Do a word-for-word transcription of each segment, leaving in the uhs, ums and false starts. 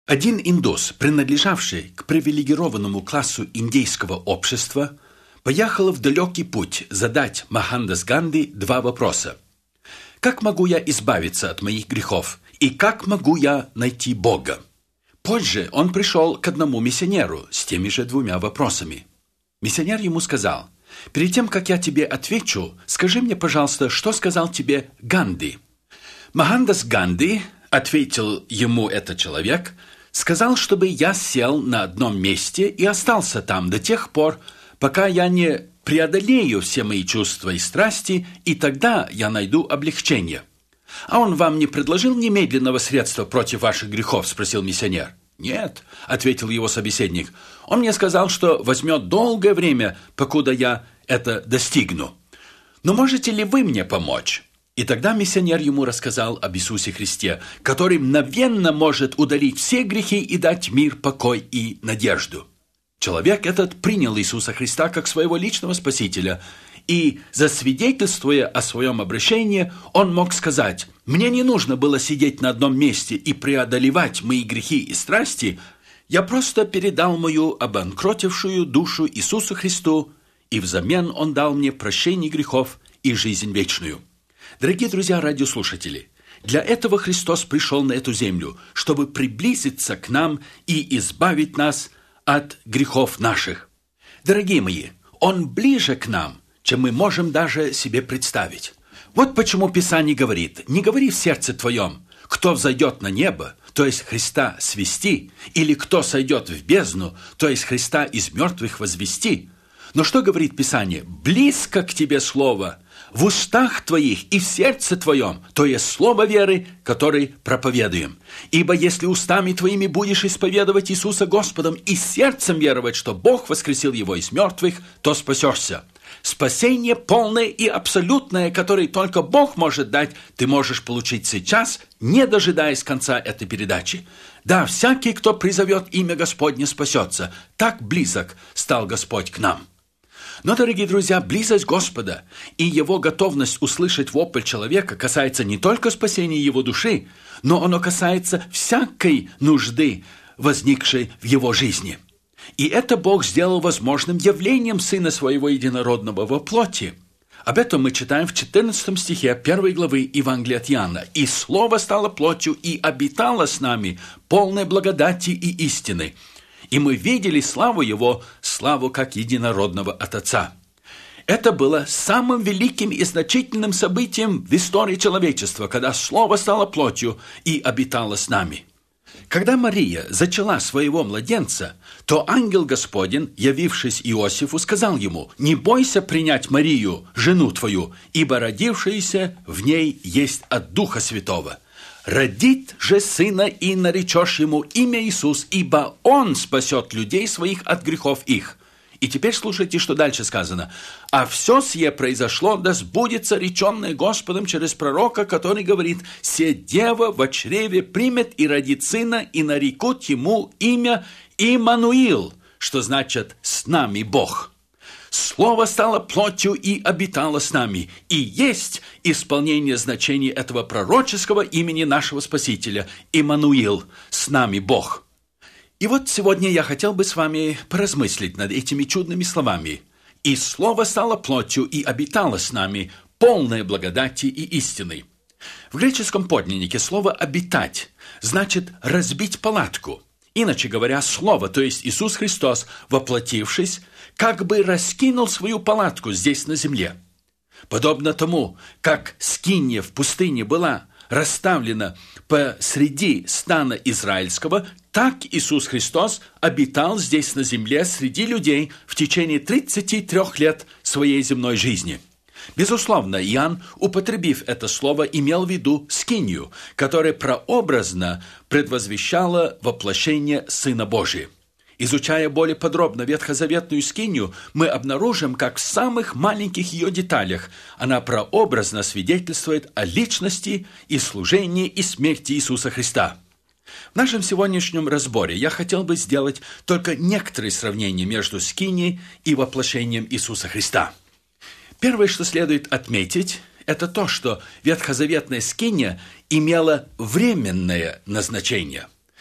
Один индус, принадлежавший к привилегированному классу индейского общества, поехал в далекий путь задать Мохандас Ганди два вопроса. Как могу я избавиться от моих грехов? И как могу я найти Бога? Позже он пришел к одному миссионеру с теми же двумя вопросами. Миссионер ему сказал: «Перед тем, как я тебе отвечу, скажи мне, пожалуйста, что сказал тебе Ганди?» Мохандас Ганди, ответил ему этот человек, сказал, чтобы я сел на одном месте и остался там до тех пор, пока я не преодолею все мои чувства и страсти, и тогда я найду облегчение. «А он вам не предложил немедленного средства против ваших грехов?» – спросил миссионер. «Нет», – ответил его собеседник, – «он мне сказал, что возьмет долгое время, покуда я это достигну. Но можете ли вы мне помочь?» И тогда миссионер ему рассказал об Иисусе Христе, который мгновенно может удалить все грехи и дать мир, покой и надежду. Человек этот принял Иисуса Христа как своего личного Спасителя, и, засвидетельствуя о своем обращении, он мог сказать: «Мне не нужно было сидеть на одном месте и преодолевать мои грехи и страсти, я просто передал мою обанкротившую душу Иисусу Христу, и взамен он дал мне прощение грехов и жизнь вечную». Дорогие друзья, радиослушатели, для этого Христос пришел на эту землю, чтобы приблизиться к нам и избавить нас от грехов наших. Дорогие мои, Он ближе к нам, чем мы можем даже себе представить. Вот почему Писание говорит: «Не говори в сердце твоем, кто взойдет на небо, то есть Христа свести, или кто сойдет в бездну, то есть Христа из мертвых возвести». Но что говорит Писание? «Близко к тебе слово, в устах твоих и в сердце твоем», то есть слово веры, которое проповедуем. «Ибо если устами твоими будешь исповедовать Иисуса Господом и сердцем веровать, что Бог воскресил Его из мертвых, то спасешься». Спасение полное и абсолютное, которое только Бог может дать, ты можешь получить сейчас, не дожидаясь конца этой передачи. Да, всякий, кто призовет имя Господне, спасется. Так близок стал Господь к нам. Но, дорогие друзья, близость Господа и Его готовность услышать вопль человека касается не только спасения его души, но оно касается всякой нужды, возникшей в его жизни. И это Бог сделал возможным явлением Сына Своего Единородного во плоти. Об этом мы читаем в четырнадцатом стихе первой главы Евангелия от Иоанна. «И Слово стало плотью и обитало с нами, полной благодати и истины. И мы видели славу Его, славу как единородного от Отца». Это было самым великим и значительным событием в истории человечества, когда Слово стало плотью и обитало с нами. Когда Мария зачала своего младенца, то ангел Господень, явившись Иосифу, сказал ему: «Не бойся принять Марию, жену твою, ибо родившееся в ней есть от Духа Святого. Родит же сына, и наречешь ему имя Иисус, ибо он спасет людей своих от грехов их». И теперь слушайте, что дальше сказано. «А все сие произошло, да сбудется реченное Господом через пророка, который говорит: се дева во чреве примет и родит сына, и нарекут ему имя Иммануил», что значит «с нами Бог». Слово стало плотью и обитало с нами, и есть исполнение значения этого пророческого имени нашего Спасителя – Иммануил, с нами Бог. И вот сегодня я хотел бы с вами поразмыслить над этими чудными словами. «И Слово стало плотью и обитало с нами, полное благодати и истины». В греческом подлиннике слово «обитать» значит «разбить палатку». Иначе говоря, Слово, то есть Иисус Христос, воплотившись, как бы раскинул свою палатку здесь на земле. Подобно тому, как скиния в пустыне была расставлена посреди стана израильского, так Иисус Христос обитал здесь на земле среди людей в течение тридцати трёх лет своей земной жизни. Безусловно, Иоанн, употребив это слово, имел в виду скинию, которая прообразно предвозвещала воплощение Сына Божия. Изучая более подробно ветхозаветную скинию, мы обнаружим, как в самых маленьких ее деталях она прообразно свидетельствует о личности и служении и смерти Иисуса Христа. В нашем сегодняшнем разборе я хотел бы сделать только некоторые сравнения между скинией и воплощением Иисуса Христа. Первое, что следует отметить, это то, что ветхозаветная скиния имела временное назначение.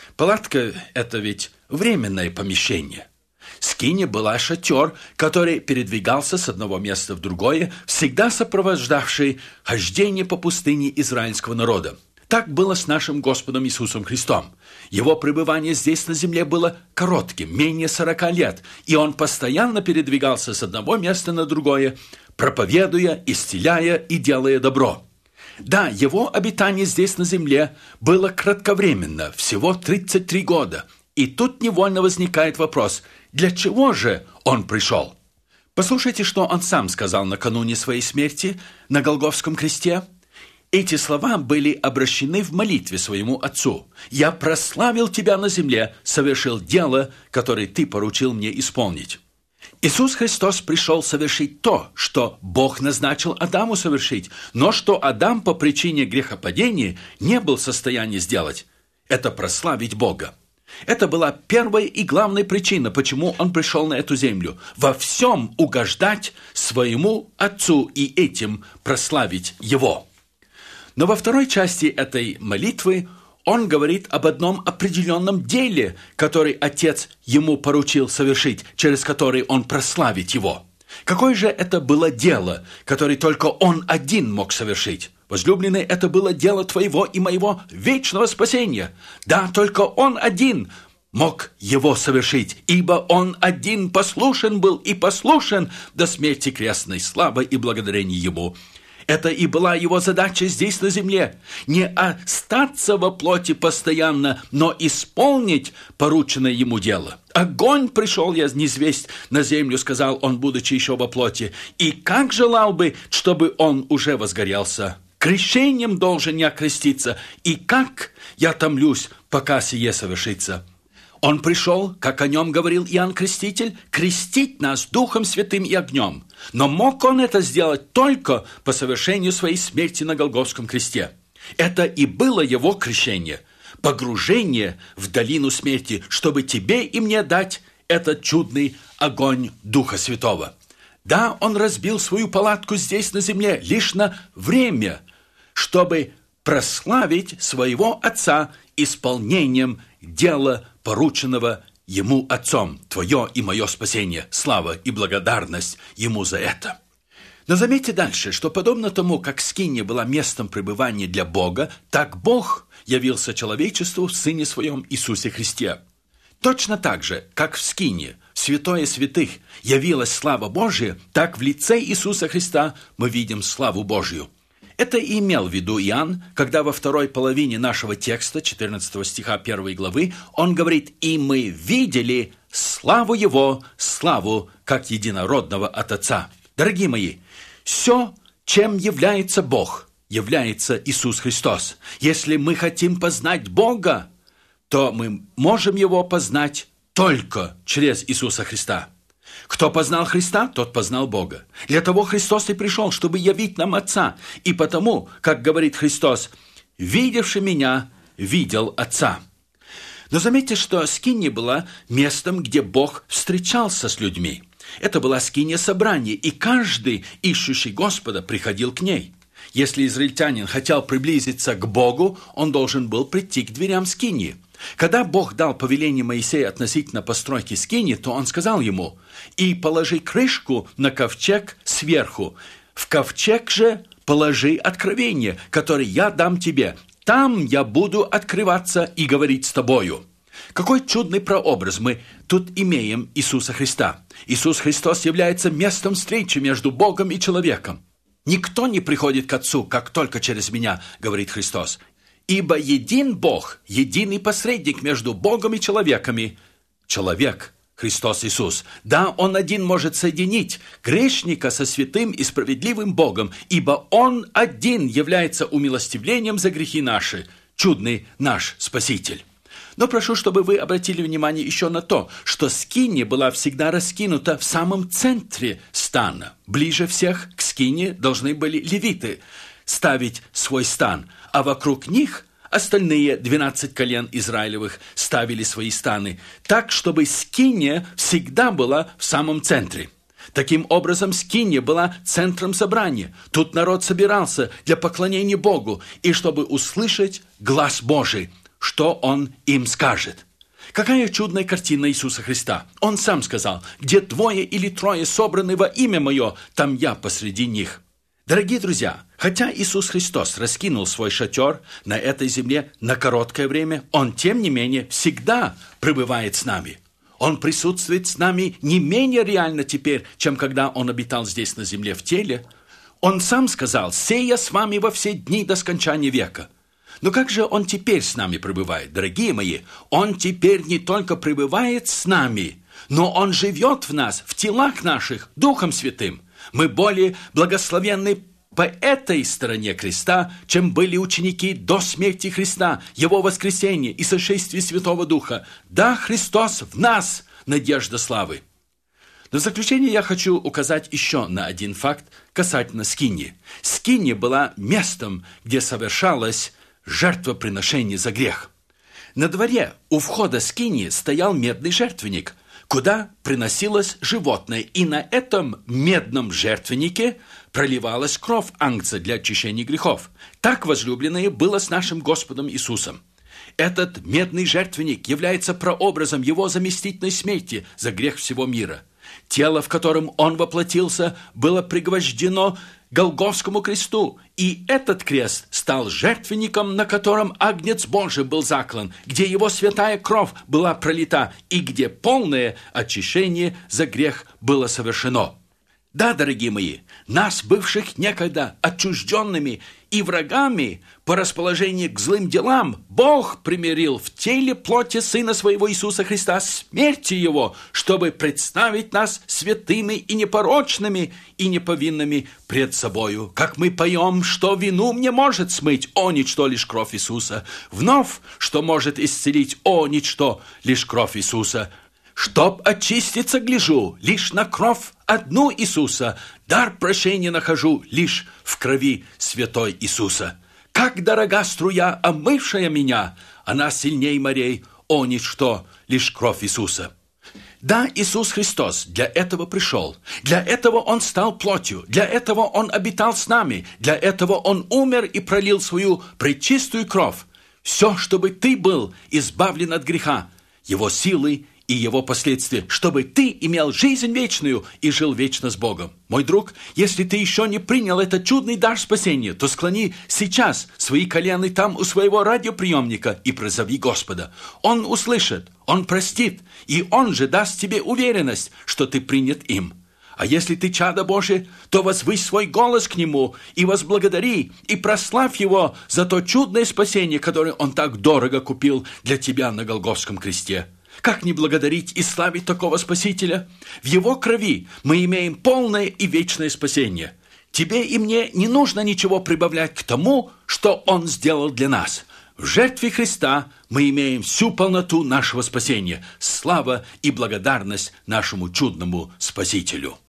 Палатка – это ведь временное помещение. Скиния была шатер, который передвигался с одного места в другое, всегда сопровождавший хождение по пустыне израильского народа. Так было с нашим Господом Иисусом Христом. Его пребывание здесь на земле было коротким, менее сорока лет, и он постоянно передвигался с одного места на другое, проповедуя, исцеляя и делая добро. Да, его обитание здесь на земле было кратковременно, всего тридцать три года, и тут невольно возникает вопрос, для чего же он пришел? Послушайте, что он сам сказал накануне своей смерти на Голгофском кресте. Эти слова были обращены в молитве своему Отцу. «Я прославил Тебя на земле, совершил дело, которое Ты поручил мне исполнить». Иисус Христос пришел совершить то, что Бог назначил Адаму совершить, но что Адам по причине грехопадения не был в состоянии сделать. Это прославить Бога. Это была первая и главная причина, почему он пришел на эту землю. Во всем угождать своему Отцу и этим прославить Его. Но во второй части этой молитвы он говорит об одном определенном деле, который Отец ему поручил совершить, через который он прославит Его. Какое же это было дело, которое только он один мог совершить? Возлюбленный, это было дело твоего и моего вечного спасения. Да, только он один мог его совершить, ибо он один послушен был и послушен до смерти крестной, слава и благодарение ему. Это и была его задача здесь на земле. Не остаться во плоти постоянно, но исполнить порученное ему дело. «Огонь пришел я низвесть на землю», — сказал он, будучи еще во плоти. «И как желал бы, чтобы он уже возгорелся. Крещением должен я креститься, и как я томлюсь, пока сие совершится». Он пришел, как о нем говорил Иоанн Креститель, крестить нас Духом Святым и огнем. Но мог он это сделать только по совершению своей смерти на Голгофском кресте. Это и было его крещение, погружение в долину смерти, чтобы тебе и мне дать этот чудный огонь Духа Святого. Да, он разбил свою палатку здесь на земле лишь на время, чтобы прославить своего Отца исполнением дела, порученного ему Отцом, твое и мое спасение, слава и благодарность ему за это. Но заметьте дальше, что подобно тому, как скиния была местом пребывания для Бога, так Бог явился человечеству в Сыне Своем Иисусе Христе. Точно так же, как в скинии, в святое святых, явилась слава Божия, так в лице Иисуса Христа мы видим славу Божию. Это и имел в виду Иоанн, когда во второй половине нашего текста, четырнадцатого стиха первой главы, он говорит: «И мы видели славу Его, славу как единородного от Отца». Дорогие мои, все, чем является Бог, является Иисус Христос. Если мы хотим познать Бога, то мы можем Его познать только через Иисуса Христа. Кто познал Христа, тот познал Бога. Для того Христос и пришел, чтобы явить нам Отца. И потому, как говорит Христос, «Видевший меня, видел Отца». Но заметьте, что скиния была местом, где Бог встречался с людьми. Это была скиния собрания, и каждый, ищущий Господа, приходил к ней. Если израильтянин хотел приблизиться к Богу, он должен был прийти к дверям скинии. Когда Бог дал повеление Моисею относительно постройки скинии, то он сказал ему: «И положи крышку на ковчег сверху, в ковчег же положи откровение, которое я дам тебе. Там я буду открываться и говорить с тобою». Какой чудный прообраз мы тут имеем Иисуса Христа. Иисус Христос является местом встречи между Богом и человеком. «Никто не приходит к Отцу, как только через меня», — говорит Христос. «Ибо един Бог, единый посредник между Богом и человеками, человек, Христос Иисус. Да, Он один может соединить грешника со святым и справедливым Богом, ибо Он один является умилостивлением за грехи наши, чудный наш Спаситель». Но прошу, чтобы вы обратили внимание еще на то, что скиния была всегда раскинута в самом центре стана. Ближе всех к скинии должны были левиты ставить свой стан, а вокруг них остальные двенадцать колен Израилевых ставили свои станы, так, чтобы скиния всегда была в самом центре. Таким образом, скиния была центром собрания. Тут народ собирался для поклонения Богу и чтобы услышать глас Божий, что Он им скажет. Какая чудная картина Иисуса Христа. Он сам сказал: «Где двое или трое собраны во имя Мое, там Я посреди них». Дорогие друзья, хотя Иисус Христос раскинул свой шатер на этой земле на короткое время, Он, тем не менее, всегда пребывает с нами. Он присутствует с нами не менее реально теперь, чем когда Он обитал здесь на земле в теле. Он сам сказал: «Сея с вами во все дни до скончания века». Но как же Он теперь с нами пребывает, дорогие мои? Он теперь не только пребывает с нами, но Он живет в нас, в телах наших, Духом Святым. Мы более благословенны по этой стороне креста, чем были ученики до смерти Христа, Его воскресения и сошествия Святого Духа. Да, Христос в нас, надежда славы. Но в заключение я хочу указать еще на один факт касательно скинии. Скиния была местом, где совершалось жертвоприношение за грех. На дворе у входа скинии стоял медный жертвенник, куда приносилось животное, и на этом медном жертвеннике проливалась кровь агнца для очищения грехов. Так, возлюбленное, было с нашим Господом Иисусом. Этот медный жертвенник является прообразом Его заместительной смерти за грех всего мира. Тело, в котором Он воплотился, было пригвождено к Голгофскому кресту, и этот крест стал жертвенником, на котором Агнец Божий был заклан, где Его святая кровь была пролита и где полное очищение за грех было совершено. Да, дорогие мои, нас, бывших некогда отчужденными и врагами по расположению к злым делам, Бог примирил в теле плоти Сына Своего Иисуса Христа смерти Его, чтобы представить нас святыми и непорочными и неповинными пред Собою. Как мы поем, что вину мне может смыть, о, ничто, лишь кровь Иисуса. Вновь, что может исцелить, о, ничто, лишь кровь Иисуса. Чтоб очиститься, гляжу, лишь на кровь одну Иисуса, дар прощения нахожу лишь в крови святой Иисуса. Как дорога струя, омывшая меня, она сильней морей, о, ничто, лишь кровь Иисуса. Да, Иисус Христос для этого пришел, для этого Он стал плотью, для этого Он обитал с нами, для этого Он умер и пролил свою пречистую кровь. Все, чтобы ты был избавлен от греха, его силой и его последствия, чтобы ты имел жизнь вечную и жил вечно с Богом. Мой друг, если ты еще не принял этот чудный дар спасения, то склони сейчас свои колени там у своего радиоприемника и призови Господа. Он услышит, Он простит, и Он же даст тебе уверенность, что ты принят им. А если ты чадо Божие, то возвысь свой голос к Нему и возблагодари, и прославь Его за то чудное спасение, которое Он так дорого купил для тебя на Голгофском кресте. Как не благодарить и славить такого Спасителя? В Его крови мы имеем полное и вечное спасение. Тебе и мне не нужно ничего прибавлять к тому, что Он сделал для нас. В жертве Христа мы имеем всю полноту нашего спасения. Слава и благодарность нашему чудному Спасителю.